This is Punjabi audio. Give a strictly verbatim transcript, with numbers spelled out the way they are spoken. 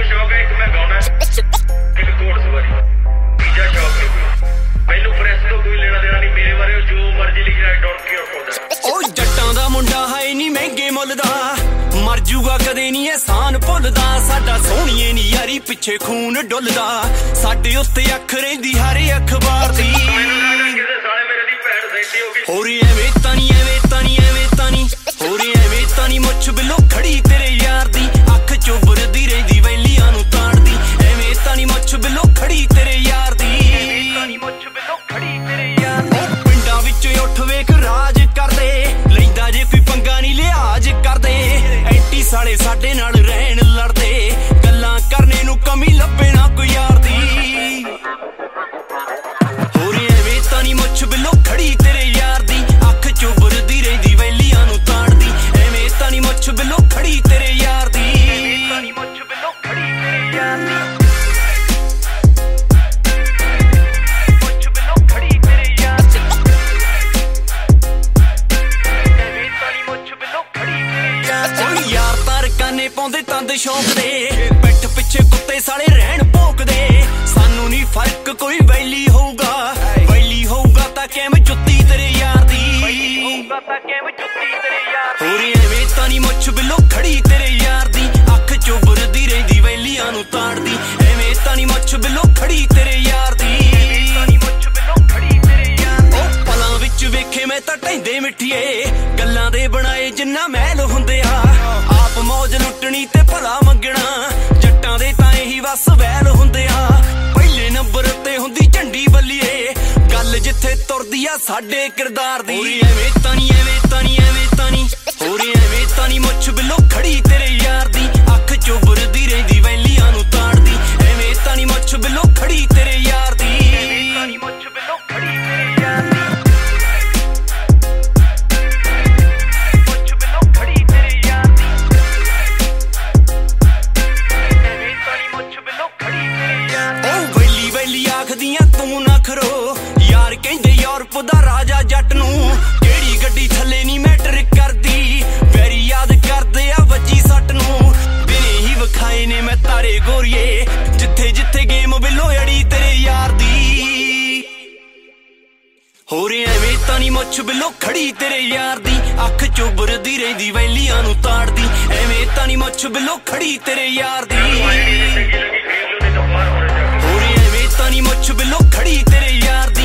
ਮੈਨੂੰ ਸ਼ੌਕ ਹੈ ਇੱਕ ਮੈਂ ਗਾਉਣਾ ਇੱਕ ਘੋੜ ਸਵਾਰੀ ਤੀਜਾ ਸ਼ੌਕ ਹੈ ਮੈਨੂੰ ਪ੍ਰੈਸ ਤੋਂ ਕੋਈ ਲੈਣਾ ਦੇਣਾ ਨਹੀਂ ਮੇਰੇ ਬਾਰੇ ਜੋ ਮਰਜ਼ੀ ਲਿਖਿਆ ਡੋਂਟ ਕੇਅਰ ਫॉर दैट। ਉਹ ਜੱਟਾਂ ਦਾ ਮੁੰਡਾ ਹੈ ਨਹੀਂ ਮਹਿੰਗੇ ਮੁੱਲ ਦਾ ਮਰ ਜੂਗਾ ਕਦੇ ਨਹੀਂ ਇਹਸਾਨ ਭੁੱਲਦਾ ਸਾਡਾ ਸੋਹਣੀਏ ਨੀ ਯਾਰੀ ਪਿੱਛੇ ਖੂਨ ਡੁੱਲਦਾ ਸਾਡੇ ਉੱਤੇ ਅੱਖ ਰਹਿੰਦੀ ਹਰ ਅਖਬਾਰ ਦੀ ਹੋਰ ਐਵੇਂ ਤਾਂ ਨੀ ਐਵੇਂ ਤਾਂ ਨੀ ਐਵੇਂ ਤਾਂ ਨੀ ਹੋਰ ਐਵੇਂ ਤਾਂ ਨੀ ਮੁੱਛ ਬਿੱਲੋ ਖੜੀ ਤੇਰੇ ਯਾਰ ਦੀ ਅੱਖ ਚੁੱਭਦੀ ਰਹਿੰਦੀ ਵੈਲੀਆਂ ਨੂੰ ਤਾੜਦੀ ਐਵੇਂ ਤਾਂ ਨੀ ਮੁੱਛ ਬਿੱਲੋ ਖੜੀ ਤੇਰੇ ਯਾਰ ਦੀ ਮੁੱਛ ਬਿੱਲੋ ਖੜੀ ਤੇਰੇ ਯਾਰ ਦੀ ਪਿੰਡਾਂ ਵਿੱਚ ਉੱਠ ਵੇਖ ਰਾਜ ਕਰਦੇ ਲੈਂਦਾ ਜੇ ਕੋਈ ਪੰਗਾ ਨੀ ਲਿਹਾਜ਼ ਕਰਦੇ ਐਂਟੀ ਸਾਲੇ ਸਾਡੇ ਨਾਲ ਰਹਿਣ ਲੜਦੇ ਗੱਲਾਂ ਕਰਨੇ ਨੂੰ ਕਮੀ ਲੱਭੇ ਨਾ ਕੋਈ ਯਾਰ ਦੀ ਹੋਰ ਐਵੇਂ ਤਾਂ ਨੀ ਮੁੱਛ ਬਿੱਲੋ ਖੜੀ ਤੇਰੇ ਯਾਰ ਦੀ ਅੱਖ ਚੁੱਭਦੀ ਰਹਿੰਦੀ ਵੈਲੀਆਂ ਨੂੰ ਤਾੜਦੀ ਐਵੇਂ ਤਾਂ ਨੀ ਮੁੱਛ ਬਿੱਲੋ ਖੜੀ ਤੇਰੇ ਯਾਰ ਦੀ ਐਵੇਂ ਤਾਂ ਨੀ ਮੁੱਛ ਬਿੱਲੋ ਖੜੀ ਤੇਰੇ ਯਾਰ ਦੀ ਮੁੱਛ ਬਿੱਲੋ ਖੜੀ ਤੇਰੇ ਯਾਰ ਦੀ ਐਵੇਂ ਤਾਂ ਨੀ ਮੁੱਛ ਬਿੱਲੋ ਖੜੀ ਤੇਰੇ ਯਾਰ ਦੀ ਓ ਯਾਰ ਤਾਰ ਕਾਨੇ ਪਾਉਂਦੇ ਤੰਦ ਸ਼ੌਂਕ ਦੇ ਪਿੱਠ ਪਿੱਛੇ ਕੁੱਤੇ ਸਾਲੇ ਰਹਿਣ ਭੌਂਕਦੇ ਸਾਨੂੰ ਨੀ ਫਰਕ ਕੋਈ ਵੈਲੀ ਹੋਊਗਾ ਵੈਲੀ ਹੋਊਗਾ ਤਾਂ ਕਿਵੇਂ ਜੁੱਤੀ ਤੇਰੇ ਯਾਰ ਦੀ ਹੋਊਗਾ ਤਾਂ ਕਿਵੇਂ ਜੁੱਤੀ ਤੇਰੇ ਯਾਰ ਦੀ ਹੋਰ ਐਵੇਂ ਤਾਂ ਨੀ ਮੁੱਛ ਬਿੱਲੋ ਖੜੀ ਤੇਰੇ ਯਾਰ ਦੀ ਅੱਖ ਚੁੱਭਦੀ ਰਹਿੰਦੀ ਵੈਲੀਆਂ ਨੂੰ ਤਾੜਦੀ ਐਵੇਂ ਤਾਂ ਨੀ ਮੁੱਛ ਬਿੱਲੋ ਖੜੀ ਤੇਰੇ ਯਾਰ ਦੀ ਤਾਂ ਨੀ ਮੁੱਛ ਬਿੱਲੋ ਖੜੀ ਤੇਰੇ ਯਾਰ ਦੀ ਉਹ ਪਲਾਂ ਵਿੱਚ ਵੇਖੇ ਮੈਂ ਤਾਂ ਢੈਂਦੇ ਮਿੱਠੀਏ ਗੱਲਾਂ ਦੇ ਬਣਾਏ ਜਿੰਨਾ ਮਹਿਲ ਹੁੰਦੇ ਆ ਆਪ ਮੌਜ ਲੁੱਟਣੀ ਤੇ ਭਲਾ ਮੰਗਣਾ ਜੱਟਾਂ ਦੇ ਤਾਂ ਇਹੀ ਵਸ ਵੈਲ ਹੁੰਦੇ ਆ ਪਹਿਲੇ ਨੰਬਰ ਤੇ ਹੁੰਦੀ ਝੰਡੀ ਬੱਲੀਏ ਗੱਲ ਜਿੱਥੇ ਤੁਰਦੀ ਆ ਸਾਡੇ ਕਿਰਦਾਰ ਦੀ ਹੋਰ ਐਵੇਂ ਤਾਂ ਨੀ ਐਵੇਂ ਤਾਂ ਨੀ ਐਵੇਂ ਤਾਂ ਨੀ ਹੋਰ ਐਵੇਂ ਤਾਂ ਨੀ ਮੁੱਛ ਬਿੱਲੋ ਖੜੀ ਤੇਰੇ ਯਾਰ ਦੀ ਅੱਖ ਚੁੱਭਦੀ ਰਹਿੰਦੀ ਵੈਲੀਆਂ ਨੂੰ ਤਾੜਦੀ ਐਵੇਂ ਤਾਂ ਨੀ ਮੁੱਛ ਬਿੱਲੋ ਖੜੀ ਤੇਰੇ ਯਾਰ ਦੀ ਐਵੇਂ ਤਾਂ ਨੀ ਮੁੱਛ ਬਿੱਲੋ ਖੜੀ ਤੇਰੇ ਯਾਰ ਦੀ ਮੁੱਛ ਬਿੱਲੋ ਖੜੀ ਤੇਰੇ ਯਾਰ ਦੀ ਐਵੇਂ ਤਾਂ ਨੀ ਮੁੱਛ ਬਿੱਲੋ ਖੜੀ ਤੇਰੇ ਯਾਰ ਦੀ ਓ ਵੈਲੀ ਵੈਲੀ ਆਖਦੀਆਂ ਤੂੰ ਨਾ ਖਰੋ ਯਾਰ ਕਹਿੰਦੇ ਯੂਰਪ ਦਾ ਰਾਜਾ ਜੱਟ ਨੂੰ ਕਿਹੜੀ ਗੱਡੀ ਥੱਲੇ ਨੀ ਮੈਟਰ ਕਰਦੀ ਵੈਰੀ ਯਾਦ ਕਰਦੇ ਆ ਵੱਜੀ ਸੱਟ ਨੂੰ ਦਿਨੇ ਹੀ ਵਿਖਾਏ ਨੇ ਮੈਂ ਤਾਰੇ ਗੋਰੀਏ ਜਿੱਥੇ ਜਿੱਥੇ ਗੇਮ ਬਿੱਲੋ ਅੜੀ ਤੇਰੇ ਯਾਰ ਦੀ ਹੋਰ ਐਵੇਂ ਤਾਂ ਨੀ ਮੁੱਛ ਬਿੱਲੋ ਖੜੀ ਤੇਰੇ ਯਾਰ ਦੀ ਅੱਖ ਚੁੱਭਦੀ ਰਹਿੰਦੀ ਵੈਲੀਆਂ ਨੂੰ ਤਾੜਦੀ ਐਵੇਂ ਤਾਂ ਨੀ ਮੁੱਛ ਬਿੱਲੋ ਖੜੀ ਤੇਰੇ ਯਾਰ ਦੀ ਹੋਰ ਐਵੇਂ ਤਾਂ ਨੀ ਮੁੱਛ ਬਿੱਲੋ ਖੜੀ ਤੇਰੇ ਯਾਰ ਦੀ